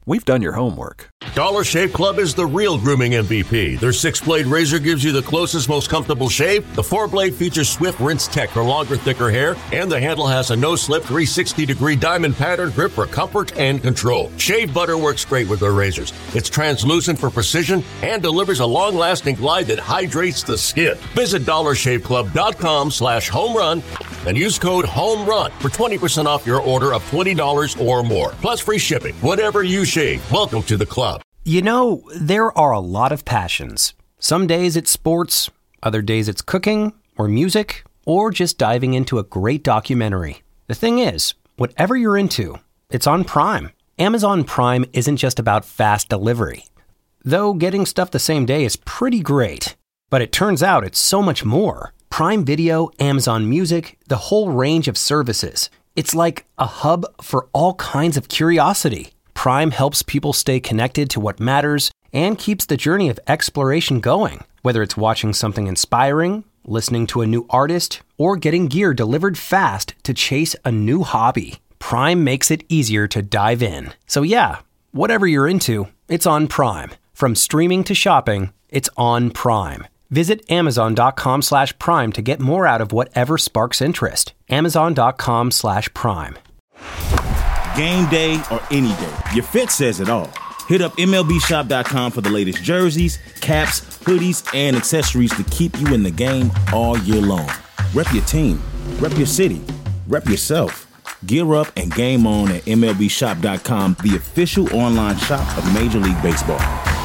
we've done your homework. Dollar Shave Club is the real grooming MVP. Their 6-blade razor gives you the closest, most comfortable shave. The 4-blade features swift rinse tech for longer, thicker hair, and the handle has a no-slip 360-degree diamond pattern grip for comfort and control. Shave butter works great with their razors. It's translucent for precision and delivers a long-lasting glide that hydrates the skin. Visit DollarShaveClub.com/homerun and use code HOMERUN for 20% off your order of $20 or more. Plus free shipping. Whatever you shave, welcome to the club. You know, there are a lot of passions. Some days it's sports, other days it's cooking or music, or just diving into a great documentary. The thing is, whatever you're into, it's on Prime. Amazon Prime isn't just about fast delivery. Though getting stuff the same day is pretty great. But it turns out it's so much more. Prime Video, Amazon Music, the whole range of services. It's like a hub for all kinds of curiosity. Prime helps people stay connected to what matters and keeps the journey of exploration going. Whether it's watching something inspiring, listening to a new artist, or getting gear delivered fast to chase a new hobby, Prime makes it easier to dive in. So yeah, whatever you're into, it's on Prime. From streaming to shopping, it's on Prime. Visit Amazon.com/Prime to get more out of whatever sparks interest. Amazon.com/Prime. Game day or any day, your fit says it all. Hit up MLBshop.com for the latest jerseys, caps, hoodies, and accessories to keep you in the game all year long. Rep your team, rep your city, rep yourself. Gear up and game on at MLBshop.com, the official online shop of Major League Baseball.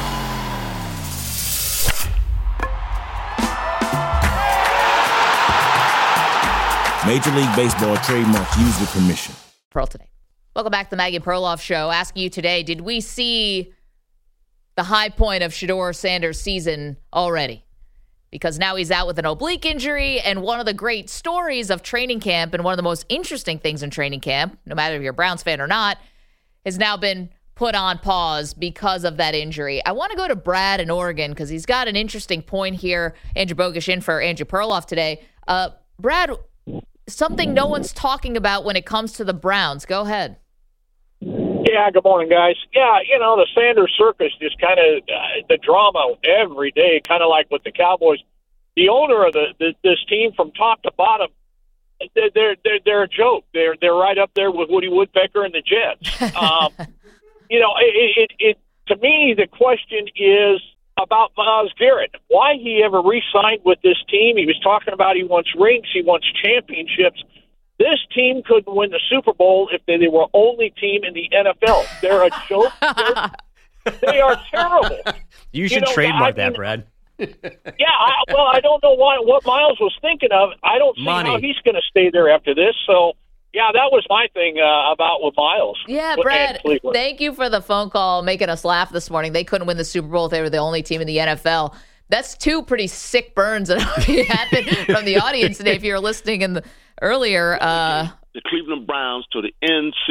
Major League Baseball trademarks used with permission. Pearl today. Welcome back to the Maggie Perloff Show. Asking you today, did we see the high point of Shedeur Sanders' season already? Because now he's out with an oblique injury, and one of the great stories of training camp and one of the most interesting things in training camp, no matter if you're a Browns fan or not, has now been put on pause because of that injury. I want to go to Brad in Oregon because he's got an interesting point here. Andrew Bogusch in for Andrew Perloff today. Brad, something no one's talking about when it comes to the Browns. Go ahead. Yeah, good morning, guys. Yeah, the Sanders circus, just kind of the drama every day, kind of like with the Cowboys. The owner of this team, from top to bottom, they're a joke. They're right up there with Woody Woodpecker and the Jets. To me, the question is about Myles Garrett. Why he ever re-signed with this team? He was talking about he wants rings, he wants championships. This team couldn't win the Super Bowl if they were only team in the NFL. They're a joke. They are terrible. You should trademark that, Brad. I don't know what Myles was thinking of. I don't see how he's going to stay there after this. So, yeah, that was my thing about with Myles. Yeah, Brad, thank you for the phone call making us laugh this morning. They couldn't win the Super Bowl if they were the only team in the NFL. That's two pretty sick burns that happened from the audience today. If you were listening earlier, the Cleveland Browns to the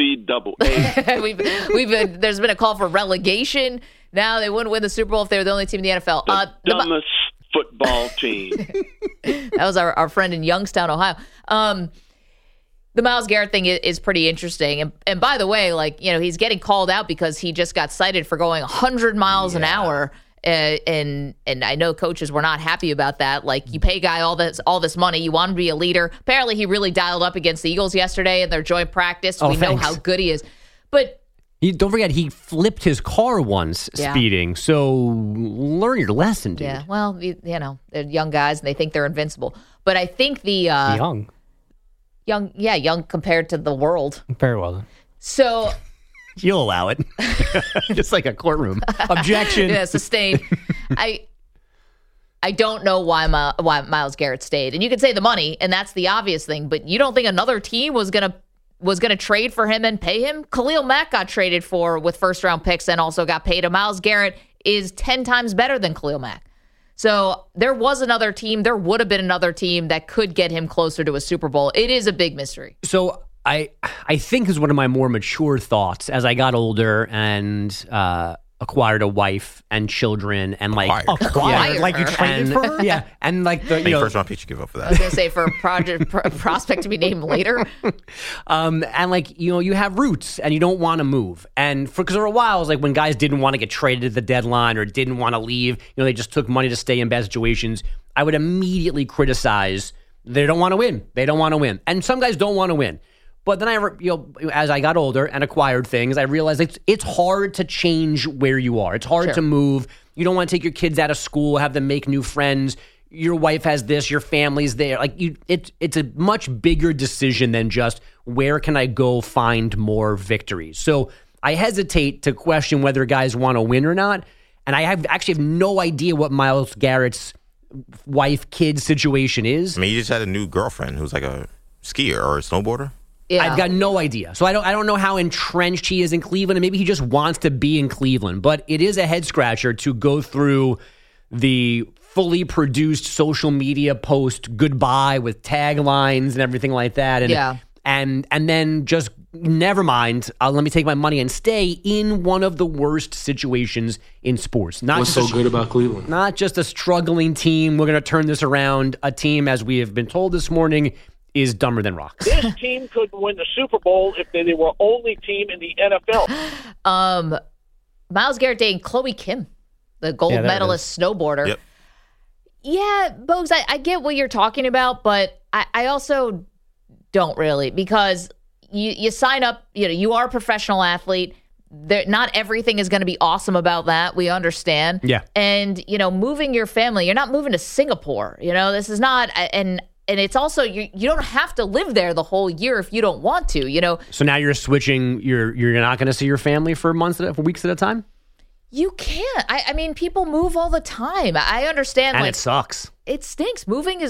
NCAA. There's been a call for relegation. Now they wouldn't win the Super Bowl if they were the only team in the NFL. The dumbest football team. That was our friend in Youngstown, Ohio. The Myles Garrett thing is pretty interesting. And by the way, he's getting called out because he just got cited for going 100 miles an hour. And I know coaches were not happy about that. Like, you pay a guy all this money, you want him to be a leader. Apparently, he really dialed up against the Eagles yesterday in their joint practice. We know how good he is, but don't forget he flipped his car once speeding. So learn your lesson, dude. Yeah, well, they're young guys and they think they're invincible. But I think young compared to the world. Very well then. So. You'll allow it. Just like a courtroom. Objection. Yeah, sustained. I don't know why Myles Garrett stayed. And you could say the money, and that's the obvious thing, but you don't think another team was gonna trade for him and pay him? Khalil Mack got traded for with first-round picks and also got paid. And Myles Garrett is 10 times better than Khalil Mack. So there was another team. There would have been another team that could get him closer to a Super Bowl. It is a big mystery. So I think is one of my more mature thoughts as I got older and acquired a wife and children and like Acquired like you her. traded for her. Yeah, and like the first round pick you give up for I was that. going to say for a prospect to be named later. And like you have roots and you don't want to move. And because for a while, it was like when guys didn't want to get traded at the deadline or didn't want to leave, they just took money to stay in bad situations. I would immediately criticize they don't want to win. They don't want to win, and some guys don't want to win. But then as I got older and acquired things, I realized it's hard to change where you are. It's hard to move. You don't want to take your kids out of school, have them make new friends. Your wife has this, your family's there. Like it's a much bigger decision than just where can I go find more victories. So I hesitate to question whether guys want to win or not. And I actually have no idea what Myles Garrett's wife-kid situation is. I mean, he just had a new girlfriend who's like a skier or a snowboarder. Yeah. I've got no idea. So I don't know how entrenched he is in Cleveland, and maybe he just wants to be in Cleveland. But it is a head scratcher to go through the fully produced social media post goodbye with taglines and everything like that. And and then just never mind. Let me take my money and stay in one of the worst situations in sports. What's so good about Cleveland? Not just a struggling team. We're going to turn this around. A team, as we have been told this morning, is dumber than rocks. This team couldn't win the Super Bowl if they were only team in the NFL. Myles Garrett dating Chloe Kim, the gold medalist snowboarder. Yep. Yeah, Bogues, I get what you're talking about, but I also don't really, because you sign up, you are a professional athlete. Not everything is going to be awesome about that. We understand. Yeah. And, moving your family, you're not moving to Singapore. This is not, and it's also, you don't have to live there the whole year if you don't want to, So now you're switching, you're not going to see your family for weeks at a time? You can't. I mean, people move all the time. I understand. And it sucks. It stinks. Moving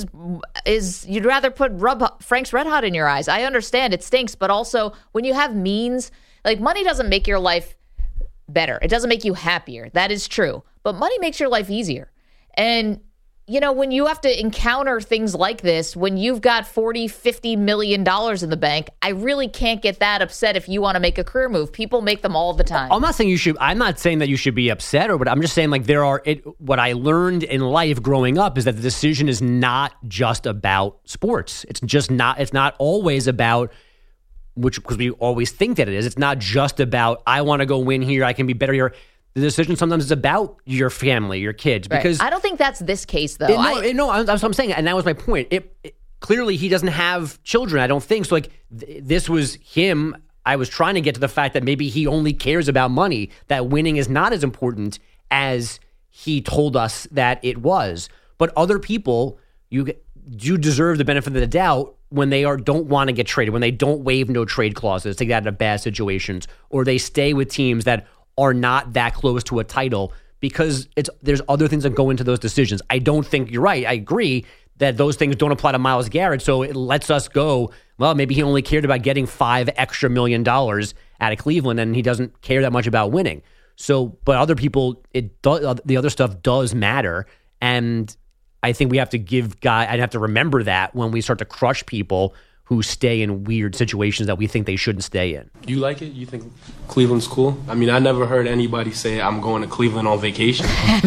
is you'd rather put Frank's Red Hot in your eyes. I understand it stinks, but also when you have means, like money doesn't make your life better. It doesn't make you happier. That is true. But money makes your life easier. And when you have to encounter things like this, when you've got $40-50 million in the bank, I really can't get that upset if you want to make a career move. People make them all the time. I'm not saying that you should be upset, but I'm just saying like what I learned in life growing up is that the decision is not just about sports. It's not always about because we always think that it is. It's not just about I want to go win here, I can be better here. The decision sometimes is about your family, your kids. Because I don't think that's this case, though. That's what I'm saying. And that was my point. Clearly, he doesn't have children, I don't think. So, this was him. I was trying to get to the fact that maybe he only cares about money, that winning is not as important as he told us that it was. But other people, you deserve the benefit of the doubt when they don't want to get traded, when they don't waive no trade clauses to get out of bad situations, or they stay with teams that are not that close to a title, because there's other things that go into those decisions. I don't think you're right. I agree that those things don't apply to Myles Garrett. So it lets us go, well, maybe he only cared about getting $5 extra million out of Cleveland and he doesn't care that much about winning. So, but other people, the other stuff does matter. And I think we have to I'd have to remember that when we start to crush people who stay in weird situations that we think they shouldn't stay in. You like it? You think Cleveland's cool? I mean, I never heard anybody say, I'm going to Cleveland on vacation.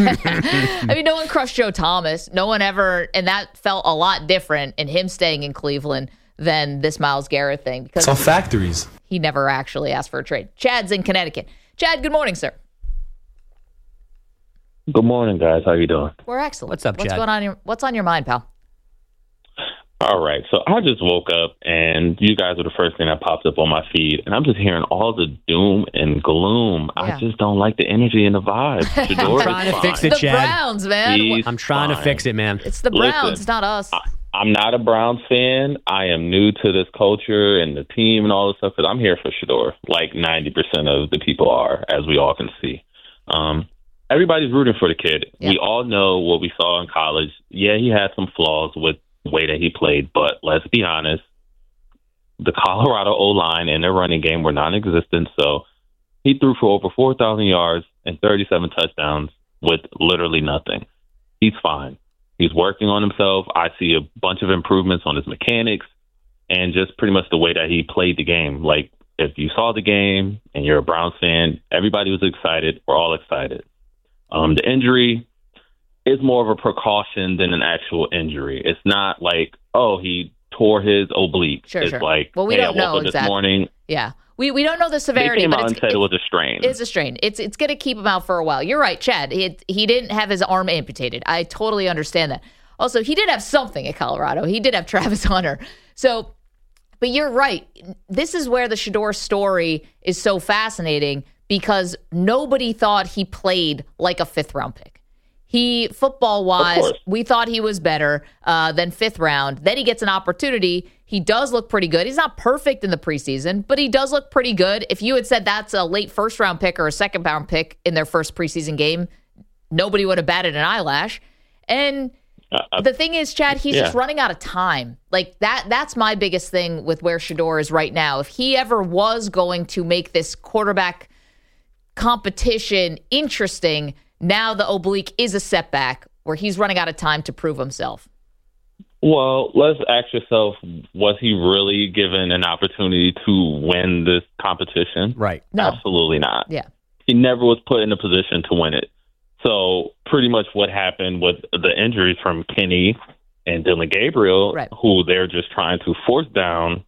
I mean, no one crushed Joe Thomas. No one ever, and that felt a lot different in him staying in Cleveland than this Myles Garrett thing. Because it's all factories. He never actually asked for a trade. Chad's in Connecticut. Chad, good morning, sir. Good morning, guys. How you doing? We're excellent. What's up, Chad? What's on your mind, pal? All right. So I just woke up, and you guys were the first thing that popped up on my feed, and I'm just hearing all the doom and gloom. Yeah. I just don't like the energy and the vibe. I'm trying to fix it, Chad. The Browns, man. I'm trying to fix it, man. It's the Browns. It's not us. I'm not a Browns fan. I am new to this culture and the team and all this stuff, because I'm here for Shedeur, like 90% of the people are, as we all can see. Everybody's rooting for the kid. Yeah. We all know what we saw in college. Yeah, he had some flaws with the way that he played, but let's be honest, the Colorado O-line and their running game were non-existent, so he threw for over 4,000 yards and 37 touchdowns with literally nothing. He's fine. He's working on himself. I see a bunch of improvements on his mechanics and just pretty much the way that he played the game. Like, if you saw the game and you're a Browns fan, everybody was excited. We're all excited. The injury is more of a precaution than an actual injury. It's not like, oh, he tore his oblique. Sure, it's sure. like, well, we hey, don't I woke know up exactly. this morning. Yeah. We don't know the severity. They came but out and said it was a strain. It's a strain. It's going to keep him out for a while. You're right, Chad. He didn't have his arm amputated. I totally understand that. Also, he did have something at Colorado. He did have Travis Hunter. So, but you're right. This is where the Shedeur story is so fascinating because nobody thought he played like a fifth-round pick. Football-wise, we thought he was better than fifth round. Then he gets an opportunity. He does look pretty good. He's not perfect in the preseason, but he does look pretty good. If you had said that's a late first-round pick or a second-round pick in their first preseason game, nobody would have batted an eyelash. And the thing is, Chad, he's just running out of time. Like that's my biggest thing with where Shedeur is right now. If he ever was going to make this quarterback competition interesting, now the oblique is a setback where he's running out of time to prove himself. Well, let's ask yourself, was he really given an opportunity to win this competition? Right. No. Absolutely not. Yeah. He never was put in a position to win it. So pretty much what happened with the injuries from Kenny and Dylan Gabriel, who they're just trying to force down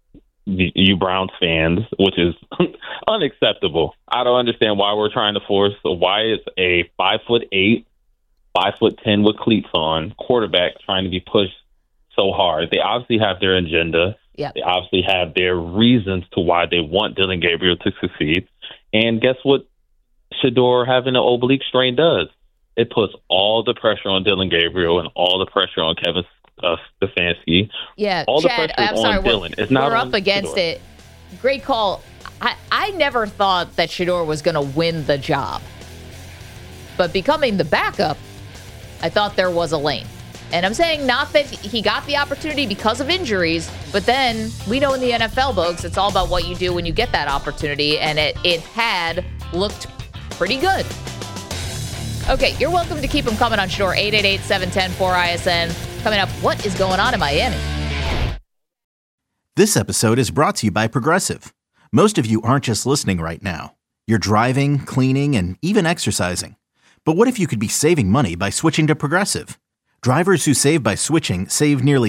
you Browns fans, which is unacceptable. I don't understand why we're trying to force. So why is a 5'8", 5'10" with cleats on quarterback trying to be pushed so hard? They obviously have their agenda. Yeah. They obviously have their reasons to why they want Dylan Gabriel to succeed. And guess what Shedeur having an oblique strain does? It puts all the pressure on Dylan Gabriel and all the pressure on Kevin Stefanski. Yeah, all Chad, the pressure on Dylan. It's not we're up against Shedeur. it. Great call. I never thought that Shedeur was going to win the job. But becoming the backup, I thought there was a lane. And I'm saying not that he got the opportunity because of injuries, but then we know in the NFL, Bogues, it's all about what you do when you get that opportunity, and it had looked pretty good. Okay, you're welcome to keep them coming on Shedeur. 888-710-4ISN. Coming up, what is going on in Miami? This episode is brought to you by Progressive. Most of you aren't just listening right now. You're driving, cleaning, and even exercising. But what if you could be saving money by switching to Progressive? Drivers who save by switching save nearly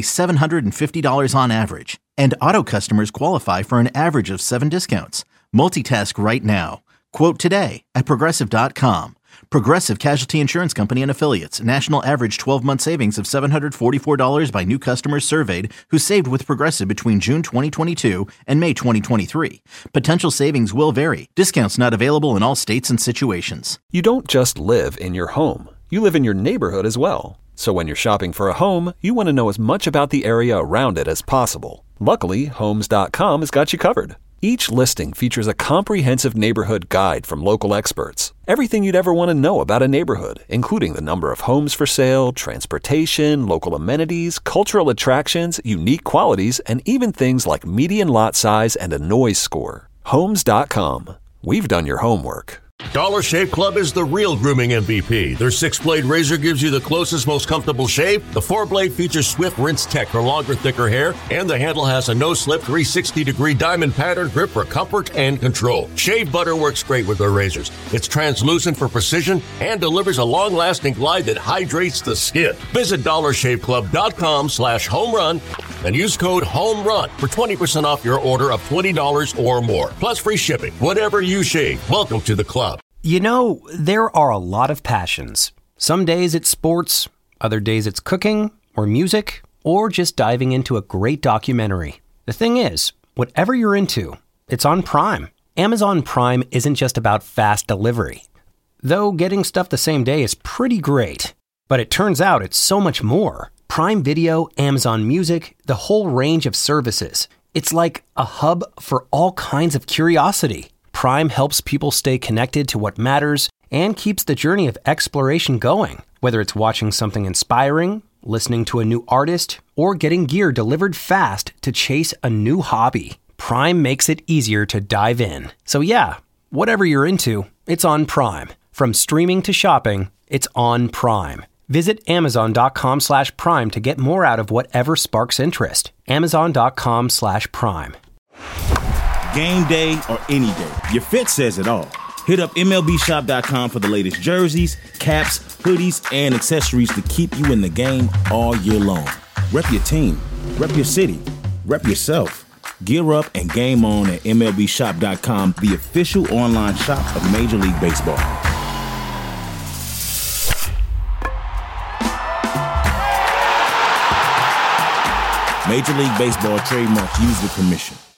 $750 on average. And auto customers qualify for an average of 7 discounts. Multitask right now. Quote today at Progressive.com. Progressive Casualty Insurance Company and Affiliates. National average 12-month savings of $744 by new customers surveyed who saved with Progressive between June 2022 and May 2023. Potential savings will vary. Discounts not available in all states and situations. You don't just live in your home. You live in your neighborhood as well. So when you're shopping for a home, you want to know as much about the area around it as possible. Luckily, Homes.com has got you covered. Each listing features a comprehensive neighborhood guide from local experts. Everything you'd ever want to know about a neighborhood, including the number of homes for sale, transportation, local amenities, cultural attractions, unique qualities, and even things like median lot size and a noise score. Homes.com. We've done your homework. Dollar Shave Club is the real grooming MVP. Their 6-blade razor gives you the closest, most comfortable shave. The 4-blade features swift rinse tech for longer, thicker hair, and the handle has a no-slip 360-degree diamond pattern grip for comfort and control. Shave butter works great with their razors. It's translucent for precision and delivers a long-lasting glide that hydrates the skin. Visit DollarShaveClub.com/homerun and use code HOMERUN for 20% off your order of $20 or more. Plus free shipping. Whatever you shave, welcome to the club. You know, there are a lot of passions. Some days it's sports, other days it's cooking or music, or just diving into a great documentary. The thing is, whatever you're into, it's on Prime. Amazon Prime isn't just about fast delivery. Though getting stuff the same day is pretty great. But it turns out it's so much more. Prime Video, Amazon Music, the whole range of services. It's like a hub for all kinds of curiosity. Prime helps people stay connected to what matters and keeps the journey of exploration going. Whether it's watching something inspiring, listening to a new artist, or getting gear delivered fast to chase a new hobby, Prime makes it easier to dive in. So yeah, whatever you're into, it's on Prime. From streaming to shopping, it's on Prime. Visit Amazon.com/Prime to get more out of whatever sparks interest. Amazon.com/Prime. Game day or any day, your fit says it all. Hit up MLBshop.com for the latest jerseys, caps, hoodies, and accessories to keep you in the game all year long. Rep your team, rep your city, rep yourself. Gear up and game on at MLBshop.com, the official online shop of Major League Baseball. Major League Baseball trademarks used with permission.